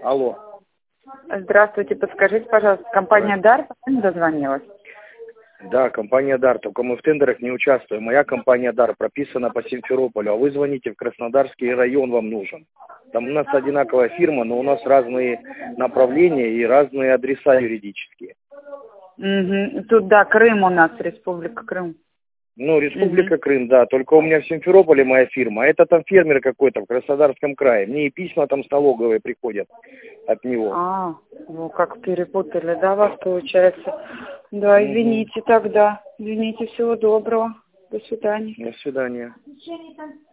Алло. Здравствуйте, подскажите, пожалуйста, компания «Дар» дозвонилась? Да, компания «Дар», только мы в тендерах не участвуем. Моя компания «Дар» прописана по Симферополю, а вы звоните в Краснодарский район, вам нужен. Там у нас одинаковая фирма, но у нас разные направления и разные адреса юридические. Угу. Тут, да, Крым у нас, Республика Крым. Ну, Республика Крым, да, только у меня в Симферополе моя фирма, а это там фермер какой-то в Краснодарском крае. Мне и письма там с налоговой приходят от него. Ну как перепутали, да, вас получается? Да, извините тогда. Извините, всего доброго. До свидания. До свидания.